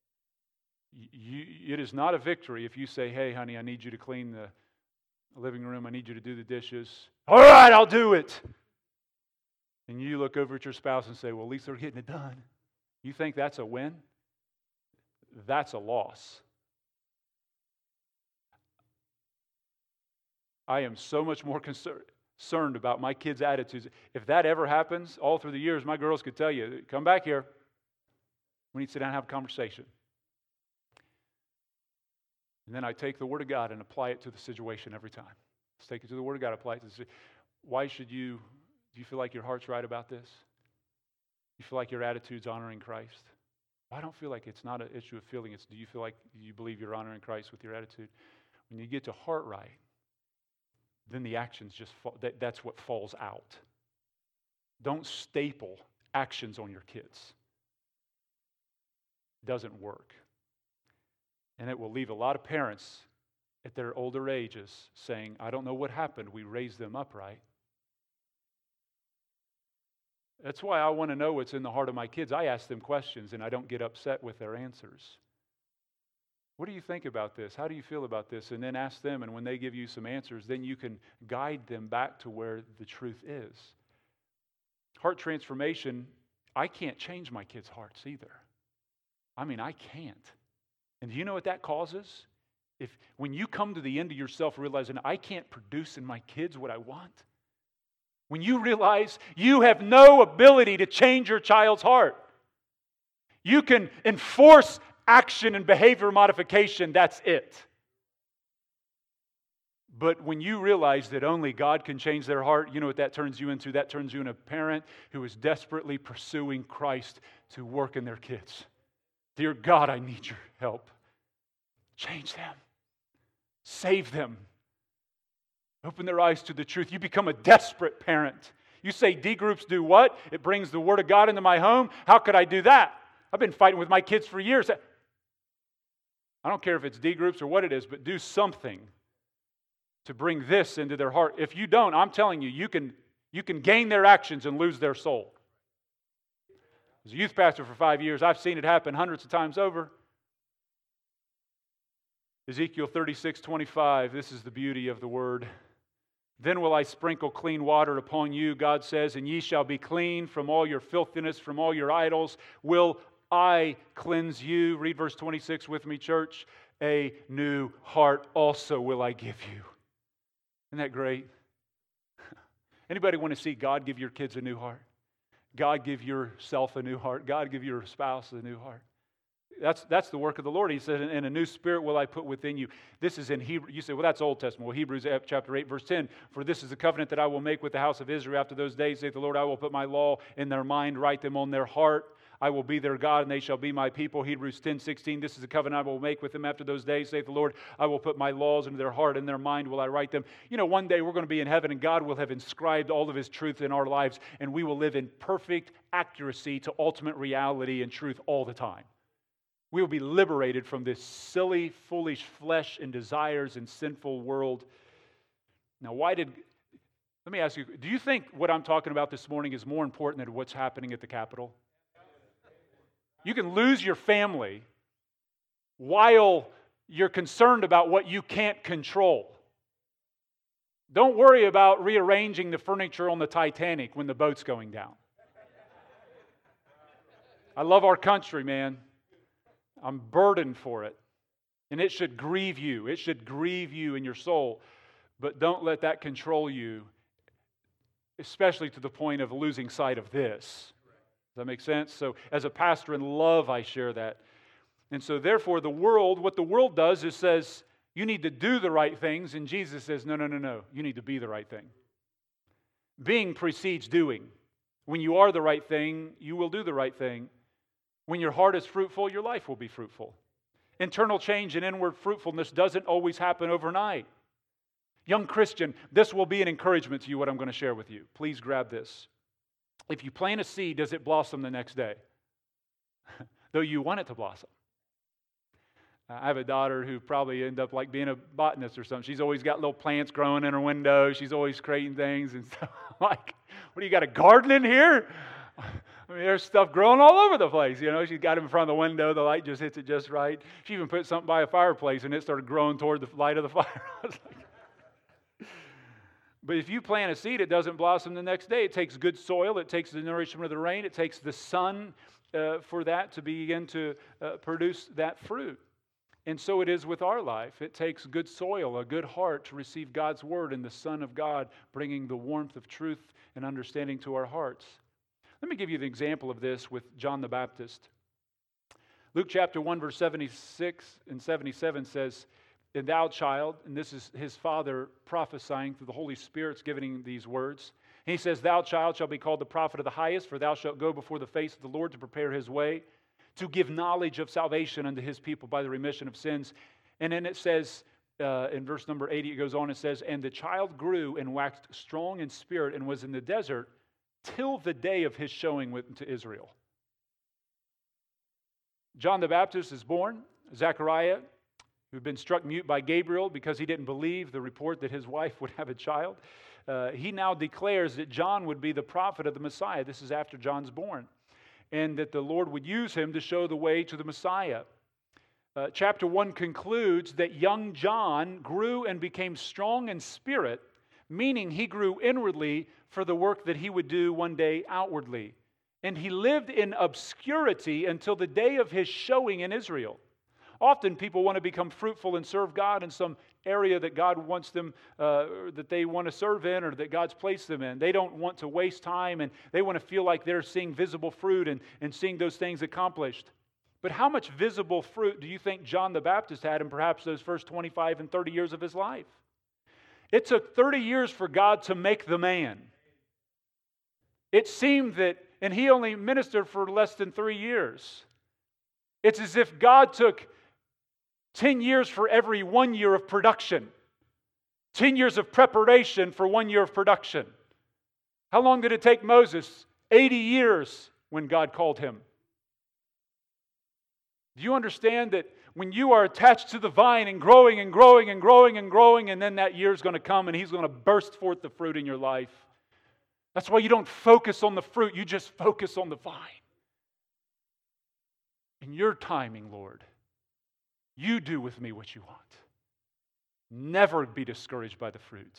It is not a victory if you say, hey, honey, I need you to clean the living room. I need you to do the dishes. All right, I'll do it. And you look over at your spouse and say, well, at least they're getting it done. You think that's a win? That's a loss. I am so much more concerned about my kids' attitudes. If that ever happens, all through the years, my girls could tell you, come back here. We need to sit down and have a conversation. And then I take the Word of God and apply it to the situation every time. Let's take it to the Word of God, apply it to the situation. Why should you, do you feel like your heart's right about this? Do you feel like your attitude's honoring Christ? I don't feel like it's not an issue of feeling. It's do you feel like you believe you're honoring Christ with your attitude? When you get to heart right, then the actions just fall. That's what falls out. Don't staple actions on your kids. It doesn't work. And it will leave a lot of parents at their older ages saying, I don't know what happened. We raised them up right. That's why I want to know what's in the heart of my kids. I ask them questions and I don't get upset with their answers. What do you think about this? How do you feel about this? And then ask them, and when they give you some answers, then you can guide them back to where the truth is. Heart transformation, I can't change my kids' hearts either. I mean, I can't. And do you know what that causes? When you come to the end of yourself realizing I can't produce in my kids what I want, when you realize you have no ability to change your child's heart, you can enforce action and behavior modification, that's it. But when you realize that only God can change their heart, you know what that turns you into? That turns you into a parent who is desperately pursuing Christ to work in their kids. Dear God, I need your help. Change them. Save them. Open their eyes to the truth. You become a desperate parent. You say D groups do what? It brings the Word of God into my home. How could I do that? I've been fighting with my kids for years. I don't care if it's D groups or what it is, but do something to bring this into their heart. If you don't, I'm telling you, you can gain their actions and lose their soul. As a youth pastor for 5 years, I've seen it happen hundreds of times over. Ezekiel 36:25, this is the beauty of the Word. Then will I sprinkle clean water upon you, God says, and ye shall be clean from all your filthiness, from all your idols. Will I cleanse you? Read verse 26 with me, church. A new heart also will I give you. Isn't that great? Anybody want to see God give your kids a new heart? God give yourself a new heart. God give your spouse a new heart. That's the work of the Lord. He said, and a new spirit will I put within you. This is in Hebrew. You say, well, that's Old Testament. Well, Hebrews chapter 8, verse 10. For this is the covenant that I will make with the house of Israel after those days, saith the Lord. I will put my law in their mind, write them on their heart. I will be their God, and they shall be my people. Hebrews 10:16. This is the covenant I will make with them after those days, saith the Lord. I will put my laws into their heart, and their mind will I write them. You know, one day we're going to be in heaven, and God will have inscribed all of His truth in our lives, and we will live in perfect accuracy to ultimate reality and truth all the time. We will be liberated from this silly, foolish flesh and desires and sinful world. Now, let me ask you, do you think what I'm talking about this morning is more important than what's happening at the Capitol? You can lose your family while you're concerned about what you can't control. Don't worry about rearranging the furniture on the Titanic when the boat's going down. I love our country, man. I'm burdened for it. And it should grieve you. It should grieve you in your soul. But don't let that control you, especially to the point of losing sight of this. Does that make sense? So as a pastor in love, I share that. And so therefore, what the world does is says, you need to do the right things. And Jesus says, no. You need to be the right thing. Being precedes doing. When you are the right thing, you will do the right thing. When your heart is fruitful, your life will be fruitful. Internal change and inward fruitfulness doesn't always happen overnight. Young Christian, this will be an encouragement to you, what I'm going to share with you. Please grab this. If you plant a seed, does it blossom the next day? Though you want it to blossom. I have a daughter who probably ended up like being a botanist or something. She's always got little plants growing in her window. She's always creating things. And so I'm like, what do you got, a garden in here? I mean, there's stuff growing all over the place. She's got it in front of the window. The light just hits it just right. She even put something by a fireplace and it started growing toward the light of the fire. I was like, but if you plant a seed, it doesn't blossom the next day. It takes good soil. It takes the nourishment of the rain. It takes the sun for that to begin to produce that fruit. And so it is with our life. It takes good soil, a good heart to receive God's word and the Son of God bringing the warmth of truth and understanding to our hearts. Let me give you an example of this with John the Baptist. Luke chapter 1, verse 76 and 77 says, "And thou, child," and this is his father prophesying through the Holy Spirit's giving these words. And he says, "Thou, child, shalt be called the prophet of the highest, for thou shalt go before the face of the Lord to prepare his way, to give knowledge of salvation unto his people by the remission of sins." And then it says, in verse number 80, it goes on and says, "And the child grew and waxed strong in spirit and was in the desert till the day of his showing to Israel." John the Baptist is born. Zechariah, who had been struck mute by Gabriel because he didn't believe the report that his wife would have a child, he now declares that John would be the prophet of the Messiah. This is after John's born. And that the Lord would use him to show the way to the Messiah. Chapter 1 concludes that young John grew and became strong in spirit, meaning he grew inwardly for the work that he would do one day outwardly. And he lived in obscurity until the day of his showing in Israel. Often people want to become fruitful and serve God in some area that God wants them, that they want to serve in or that God's placed them in. They don't want to waste time and they want to feel like they're seeing visible fruit and seeing those things accomplished. But how much visible fruit do you think John the Baptist had in perhaps those first 25 and 30 years of his life? It took 30 years for God to make the man. It seemed that, and he only ministered for less than 3 years. It's as if God took 10 years for every 1 year of production. 10 years of preparation for 1 year of production. How long did it take Moses? 80 years when God called him. Do you understand that when you are attached to the vine and growing and growing and growing and growing, and then that year is going to come and He's going to burst forth the fruit in your life? That's why you don't focus on the fruit, you just focus on the vine. In your timing, Lord, you do with me what you want. Never be discouraged by the fruit.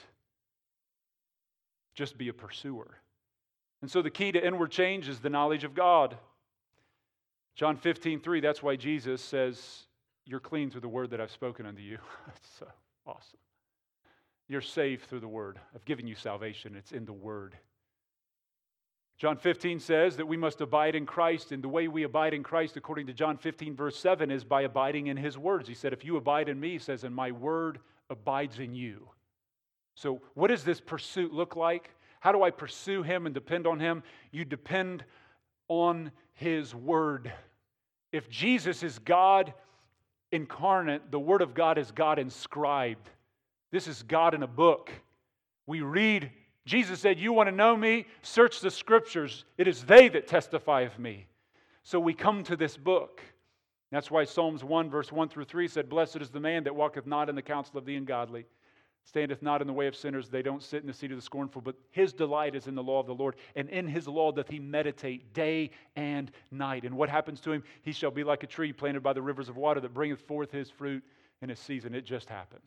Just be a pursuer. And so the key to inward change is the knowledge of God. John 15:3, that's why Jesus says, "You're clean through the word that I've spoken unto you." That's so awesome. You're saved through the word. I've given you salvation. It's in the word. John 15 says that we must abide in Christ, and the way we abide in Christ, according to John 15, verse 7, is by abiding in His words. He said, if you abide in me, He says, and my word abides in you. So what does this pursuit look like? How do I pursue Him and depend on Him? You depend on His word. If Jesus is God incarnate, the Word of God is God inscribed. This is God in a book. We read. Jesus said, you want to know me? Search the Scriptures. It is they that testify of me. So we come to this book. That's why Psalms 1, verse 1 through 3 said, blessed is the man that walketh not in the counsel of the ungodly, standeth not in the way of sinners. They don't sit in the seat of the scornful, but his delight is in the law of the Lord. And in his law doth he meditate day and night. And what happens to him? He shall be like a tree planted by the rivers of water that bringeth forth his fruit in his season. It just happens.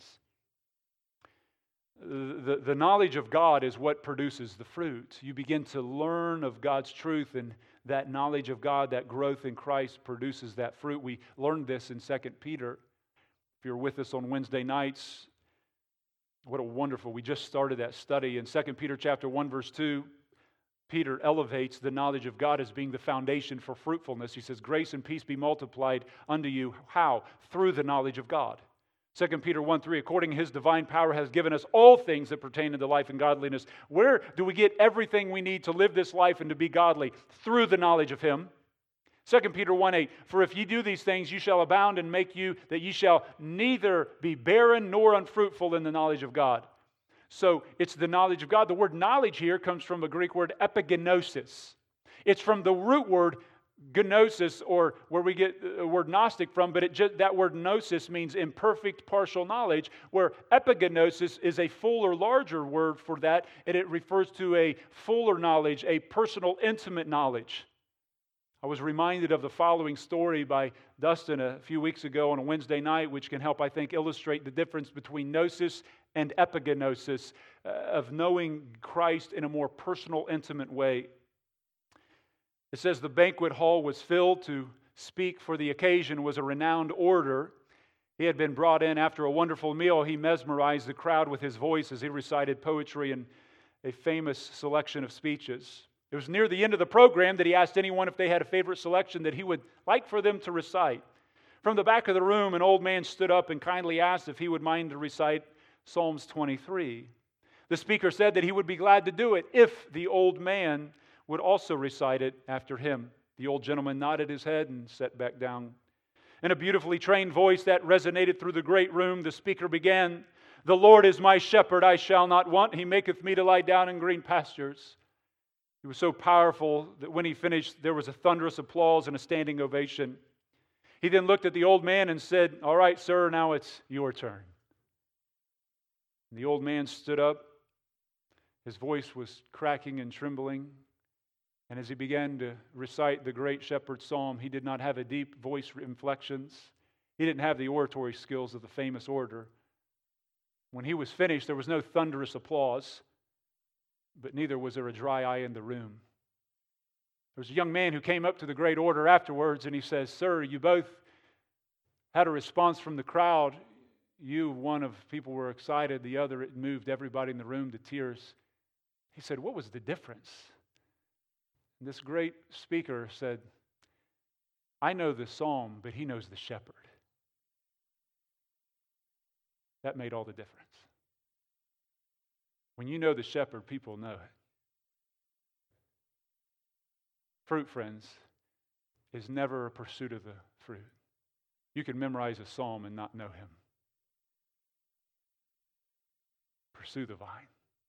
The knowledge of God is what produces the fruit. You begin to learn of God's truth, and that knowledge of God, that growth in Christ produces that fruit. We learned this in 2 Peter. If you're with us on Wednesday nights, what a wonderful, we just started that study. In 2 Peter chapter 1, verse 2, Peter elevates the knowledge of God as being the foundation for fruitfulness. He says, grace and peace be multiplied unto you. How? Through the knowledge of God. 2 Peter 1:3, according to His divine power has given us all things that pertain to life and godliness. Where do we get everything we need to live this life and to be godly? Through the knowledge of Him. 2 Peter 1:8, for if ye do these things, you shall abound and make you that ye shall neither be barren nor unfruitful in the knowledge of God. So it's the knowledge of God. The word knowledge here comes from a Greek word epigenosis. It's from the root word gnosis, or where we get the word Gnostic from, but that word gnosis means imperfect partial knowledge, where epigenosis is a full or larger word for that, and it refers to a fuller knowledge, a personal, intimate knowledge. I was reminded of the following story by Dustin a few weeks ago on a Wednesday night, which can help, I think, illustrate the difference between gnosis and epigenosis, of knowing Christ in a more personal, intimate way. It says the banquet hall was filled. To speak for the occasion was a renowned orator. He had been brought in after a wonderful meal. He mesmerized the crowd with his voice as he recited poetry and a famous selection of speeches. It was near the end of the program that he asked anyone if they had a favorite selection that he would like for them to recite. From the back of the room, an old man stood up and kindly asked if he would mind to recite Psalms 23. The speaker said that he would be glad to do it if the old man would also recite it after him. The old gentleman nodded his head and sat back down. In a beautifully trained voice that resonated through the great room, the speaker began, the Lord is my shepherd, I shall not want. He maketh me to lie down in green pastures. He was so powerful that when he finished, there was a thunderous applause and a standing ovation. He then looked at the old man and said, all right, sir, now it's your turn. And the old man stood up. His voice was cracking and trembling. And as he began to recite the great shepherd's psalm, he did not have a deep voice inflections. He didn't have the oratory skills of the famous orator. When he was finished, there was no thunderous applause, but neither was there a dry eye in the room. There was a young man who came up to the great orator afterwards, and he says, sir, you both had a response from the crowd. You, one of people were excited, the other, it moved everybody in the room to tears. He said, what was the difference? And this great speaker said, I know the psalm, but he knows the shepherd. That made all the difference. When you know the shepherd, people know it. Fruit, friends, is never a pursuit of the fruit. You can memorize a psalm and not know him. Pursue the vine.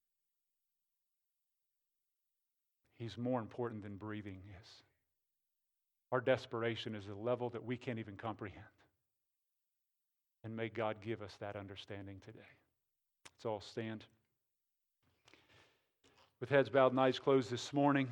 He's more important than breathing is. Our desperation is a level that we can't even comprehend. And may God give us that understanding today. Let's all stand. With heads bowed and eyes closed this morning,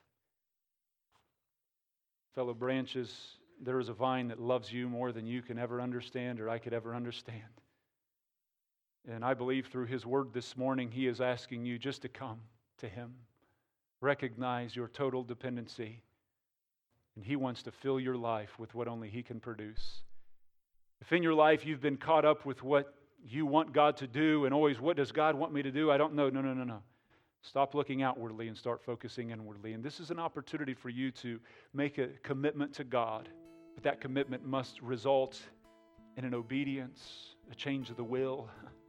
fellow branches, there is a vine that loves you more than you can ever understand or I could ever understand. And I believe through His word this morning, He is asking you just to come to Him. Recognize your total dependency. And He wants to fill your life with what only He can produce. If in your life you've been caught up with what you want God to do and always, what does God want me to do? I don't know. No. Stop looking outwardly and start focusing inwardly. And this is an opportunity for you to make a commitment to God. But that commitment must result in an obedience, a change of the will,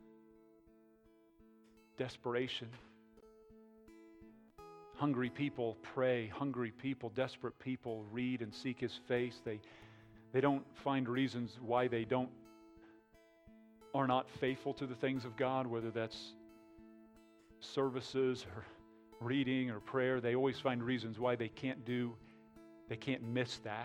desperation. Hungry people pray. Hungry people, desperate people read and seek His face. They don't find reasons why they are not faithful to the things of God, whether that's services or reading or prayer. They always find reasons why they can't miss that.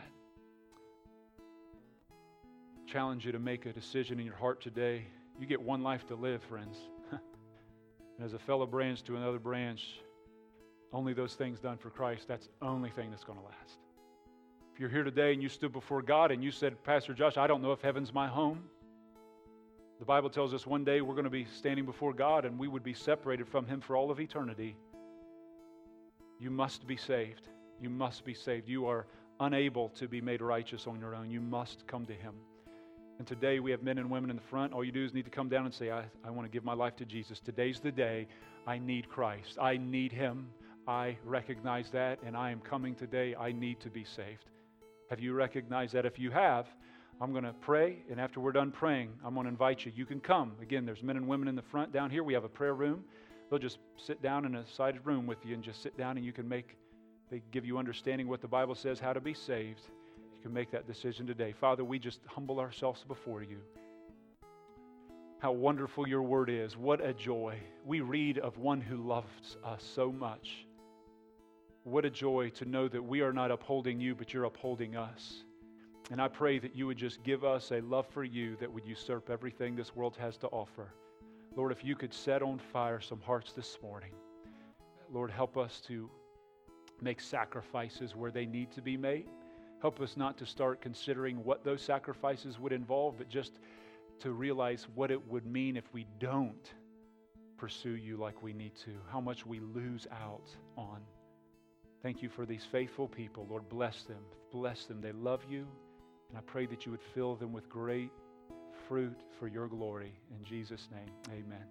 Challenge you to make a decision in your heart today. You get one life to live, friends. And as a fellow branch to another branch, only those things done for Christ, that's the only thing that's going to last. If you're here today and you stood before God and you said, Pastor Josh, I don't know if heaven's my home. The Bible tells us one day we're going to be standing before God and we would be separated from Him for all of eternity. You must be saved. You must be saved. You are unable to be made righteous on your own. You must come to Him. And today we have men and women in the front. All you do is need to come down and say, I want to give my life to Jesus. Today's the day. I need Christ. I need Him. I recognize that, and I am coming today. I need to be saved. Have you recognized that? If you have, I'm going to pray, and after we're done praying, I'm going to invite you. You can come. Again, there's men and women in the front. Down here, we have a prayer room. They'll just sit down in a sided room with you and just sit down, and you can they give you understanding what the Bible says, how to be saved. You can make that decision today. Father, we just humble ourselves before you. How wonderful your word is. What a joy. We read of one who loves us so much. What a joy to know that we are not upholding you, but you're upholding us. And I pray that you would just give us a love for you that would usurp everything this world has to offer. Lord, if you could set on fire some hearts this morning. Lord, help us to make sacrifices where they need to be made. Help us not to start considering what those sacrifices would involve, but just to realize what it would mean if we don't pursue you like we need to, how much we lose out on. Thank you for these faithful people. Lord, bless them. Bless them. They love you. And I pray that you would fill them with great fruit for your glory. In Jesus' name, amen.